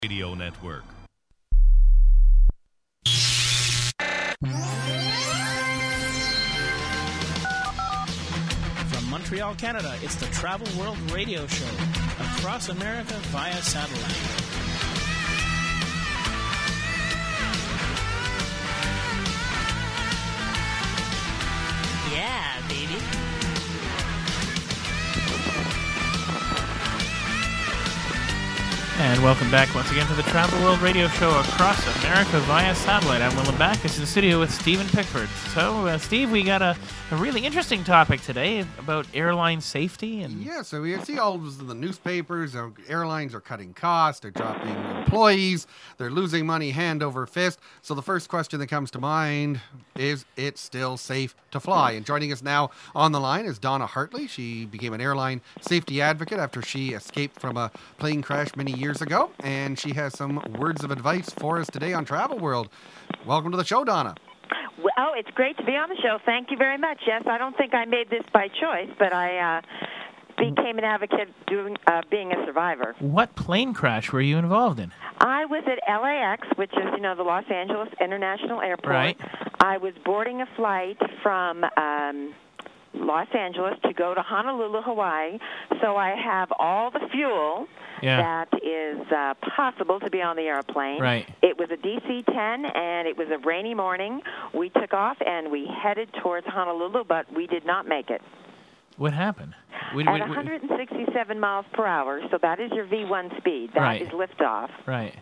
Radio Network. From Montreal, Canada, it's the Travel World Radio Show. Across America via satellite. Yeah, baby. And welcome back once again to the Travel World Radio Show across America via satellite. I'm Willem Backus in the studio with Stephen Pickford. So, Steve, we got a really interesting topic today about airline safety. Yeah, so we see all of the newspapers, airlines are cutting costs, they're dropping employees, they're losing money hand over fist. So the first question that comes to mind is it still safe to fly? And joining us now on the line is Donna Hartley. She became an airline safety advocate after she escaped from a plane crash many years ago, and she has some words of advice for us today on Travel World. Welcome to the show, Donna. Well, it's great to be on the show. Thank you very much. Yes, I don't think I made this by choice, but I became an advocate being a survivor. What plane crash were you involved in? I was at LAX, which is, the Los Angeles International Airport. Right. I was boarding a flight from Los Angeles to go to Honolulu, Hawaii, so I have all the fuel that is possible to be on the airplane. Right. It was a DC-10, and it was a rainy morning. We took off, and we headed towards Honolulu, but we did not make it. What happened? At 167 miles per hour, so that is your V1 speed. That is liftoff. Right.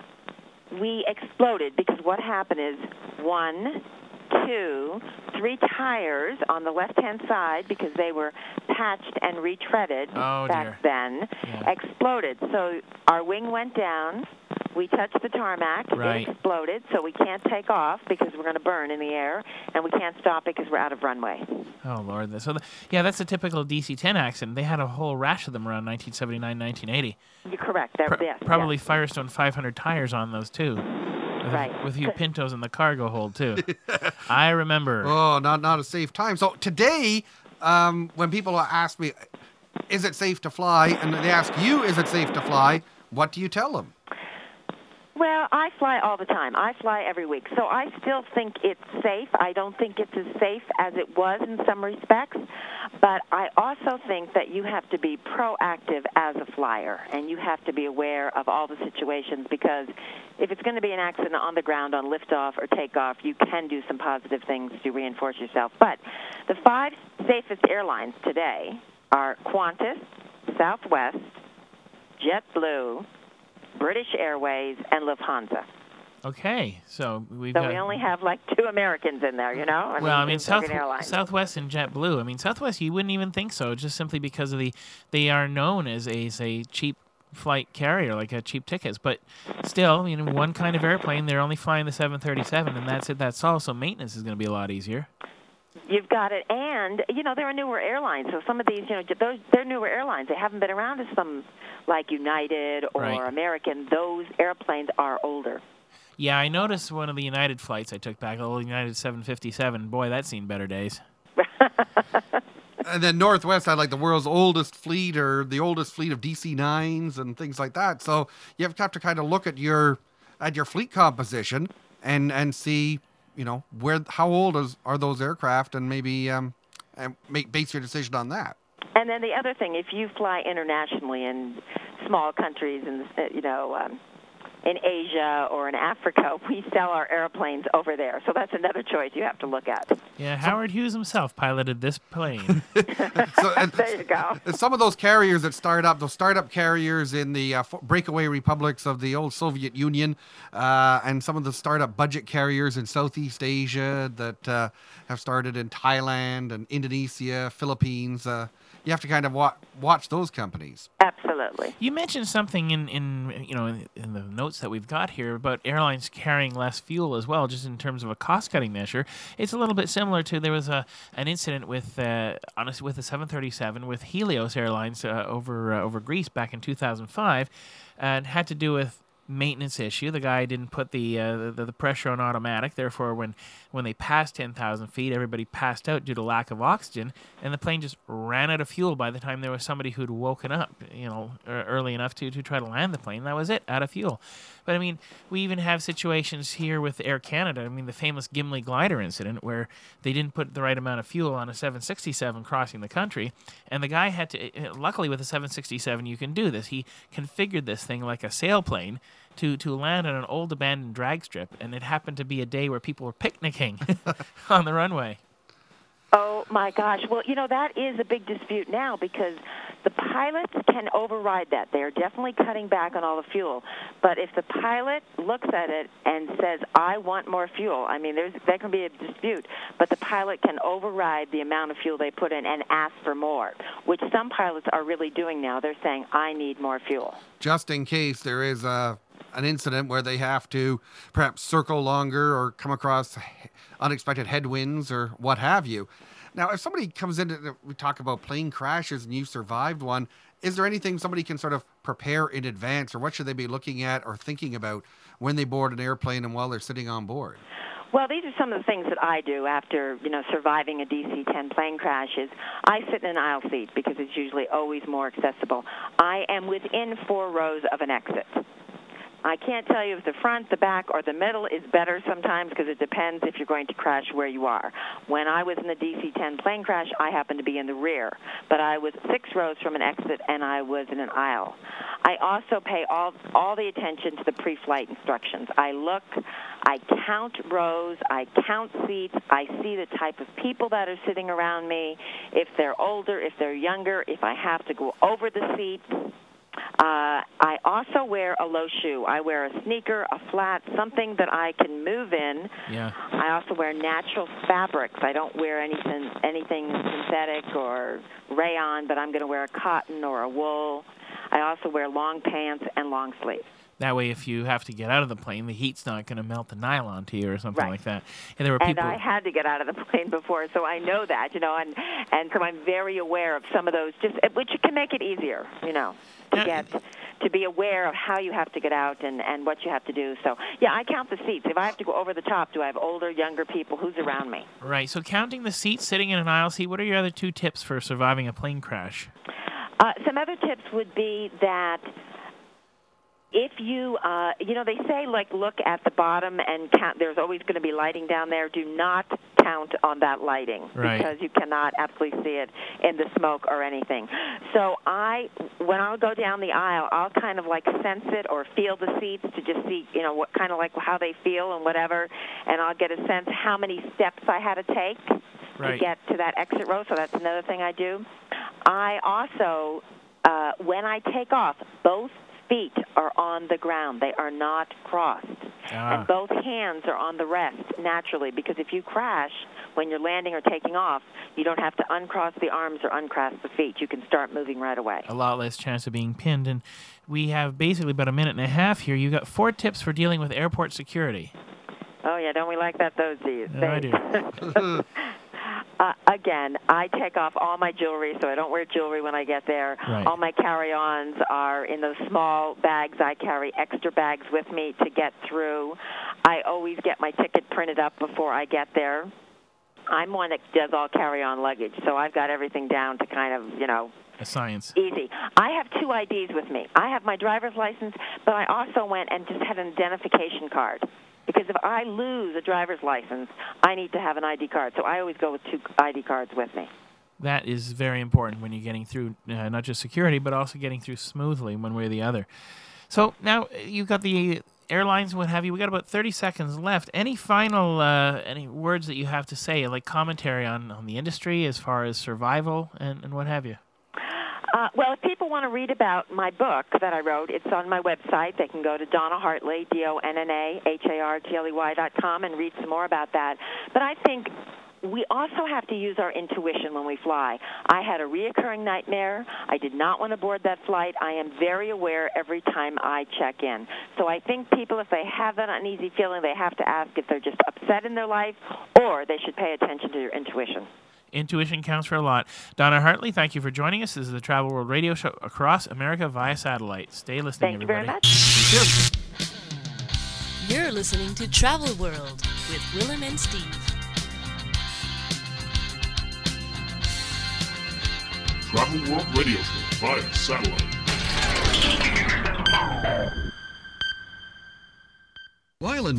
We exploded because what happened is 1, 2, 3 tires on the left-hand side, because they were patched and retreaded back then, exploded. So our wing went down. We touched the tarmac. Right. It exploded, so we can't take off because we're going to burn in the air, and we can't stop because we're out of runway. Oh, Lord. So, that's a typical DC-10 accident. They had a whole rash of them around 1979, 1980. You're correct. Probably Firestone 500 tires on those, too. Right. With a few Pintos in the cargo hold, too. I remember. Oh, not a safe time. So today, when people ask me, is it safe to fly? And they ask you, is it safe to fly? What do you tell them? Well, I fly all the time. I fly every week. So I still think it's safe. I don't think it's as safe as it was in some respects. But I also think that you have to be proactive as a flyer, and you have to be aware of all the situations, because if it's going to be an accident on the ground on liftoff or takeoff, you can do some positive things to reinforce yourself. But the 5 safest airlines today are Qantas, Southwest, JetBlue, British Airways, and Lufthansa. Okay, so we only have like 2 Americans in there, Southwest and JetBlue. Southwest, you wouldn't even think so, just simply because of they are known as a cheap flight carrier, like a cheap tickets. But still, one kind of airplane, they're only flying the 737, and that's it. That's all. So maintenance is going to be a lot easier. You've got it. And, they're a newer airline. So some of these, they're newer airlines. They haven't been around as some like United or American. Those airplanes are older. Yeah, I noticed one of the United flights I took back, a little United 757. Boy, that's seen better days. And then Northwest had like the world's oldest fleet, or the oldest fleet of DC-9s and things like that. So you have to kind of look at your fleet composition and see, how old are those aircraft, and maybe base your decision on that. And then the other thing, if you fly internationally in small countries and in Asia or in Africa, we sell our airplanes over there. So that's another choice you have to look at. Yeah, Howard Hughes himself piloted this plane. There you go. Some of those carriers that those startup carriers in the breakaway republics of the old Soviet Union, and some of the startup budget carriers in Southeast Asia that have started in Thailand and Indonesia, Philippines, you have to kind of watch those companies. Absolutely. You mentioned something in the notes that we've got here about airlines carrying less fuel as well, just in terms of a cost-cutting measure. It's a little bit similar to, there was an incident with the 737 with Helios Airlines over Greece back in 2005, and had to do with maintenance issue. The guy didn't put the pressure on automatic. Therefore, when they passed 10,000 feet, everybody passed out due to lack of oxygen, and the plane just ran out of fuel by the time there was somebody who'd woken up, early enough to try to land the plane. That was it, out of fuel. But I mean, we even have situations here with Air Canada. I mean, the famous Gimli glider incident where they didn't put the right amount of fuel on a 767 crossing the country, and the guy had to. Luckily, with a 767, you can do this. He configured this thing like a sailplane to land on an old abandoned drag strip, and it happened to be a day where people were picnicking on the runway. Oh, my gosh. Well, that is a big dispute now because the pilots can override that. They are definitely cutting back on all the fuel. But if the pilot looks at it and says, I want more fuel, I mean, there can be a dispute. But the pilot can override the amount of fuel they put in and ask for more, which some pilots are really doing now. They're saying, I need more fuel. Just in case there is an incident where they have to perhaps circle longer or come across unexpected headwinds or what have you. Now, if somebody comes in, we talk about plane crashes and you survived one, is there anything somebody can sort of prepare in advance, or what should they be looking at or thinking about when they board an airplane and while they're sitting on board? Well, these are some of the things that I do after, surviving a DC-10 plane crash is I sit in an aisle seat because it's usually always more accessible. I am within 4 rows of an exit. I can't tell you if the front, the back, or the middle is better sometimes because it depends if you're going to crash where you are. When I was in the DC-10 plane crash, I happened to be in the rear, but I was 6 rows from an exit and I was in an aisle. I also pay all the attention to the pre-flight instructions. I look, I count rows, I count seats, I see the type of people that are sitting around me, if they're older, if they're younger, if I have to go over the seats. I also wear a low shoe. I wear a sneaker, a flat, something that I can move in. Yeah. I also wear natural fabrics. I don't wear anything synthetic or rayon, but I'm going to wear a cotton or a wool. I also wear long pants and long sleeves. That way, if you have to get out of the plane, the heat's not going to melt the nylon to you or something like that. And there were people. And I had to get out of the plane before, so I know that, and so I'm very aware of some of those, which can make it easier, to be aware of how you have to get out and what you have to do. So, yeah, I count the seats. If I have to go over the top, do I have older, younger people? Who's around me? Right. So counting the seats, sitting in an aisle seat, what are your other 2 tips for surviving a plane crash? Some other tips would be that if you, they say, look at the bottom and count. There's always going to be lighting down there. Do not count on that lighting because you cannot absolutely see it in the smoke or anything. So when I'll go down the aisle, I'll kind of sense it or feel the seats to just see, what kind of how they feel and whatever, and I'll get a sense how many steps I had to take to get to that exit row. So that's another thing I do. I also, when I take off, both feet are on the ground. They are not crossed. And both hands are on the rest naturally, because if you crash when you're landing or taking off, you don't have to uncross the arms or uncross the feet. You can start moving right away. A lot less chance of being pinned. And we have basically about a minute and a half here. You got 4 tips for dealing with airport security. Oh, yeah. Don't we like those days? I do. Again, I take off all my jewelry, so I don't wear jewelry when I get there. Right. All my carry-ons are in those small bags. I carry extra bags with me to get through. I always get my ticket printed up before I get there. I'm one that does all carry-on luggage, so I've got everything down to kind of, a science. Easy. I have 2 IDs with me. I have my driver's license, but I also went and just had an identification card. Because if I lose a driver's license, I need to have an ID card. So I always go with 2 ID cards with me. That is very important when you're getting through not just security, but also getting through smoothly one way or the other. So now you've got the airlines, what have you. We got about 30 seconds left. Any final any words that you have to say, like commentary on the industry as far as survival and what have you? Well, if people want to read about my book that I wrote, it's on my website. They can go to Donna Hartley, DonnaHartley.com, and read some more about that. But I think we also have to use our intuition when we fly. I had a reoccurring nightmare. I did not want to board that flight. I am very aware every time I check in. So I think people, if they have that uneasy feeling, they have to ask if they're just upset in their life or they should pay attention to their intuition. Intuition counts for a lot. Donna Hartley, thank you for joining us. This is the Travel World Radio Show across America via satellite. Stay listening, everybody. Thank you very much. Thank you. You're listening to Travel World with Willem and Steve. Travel World Radio Show via satellite. While in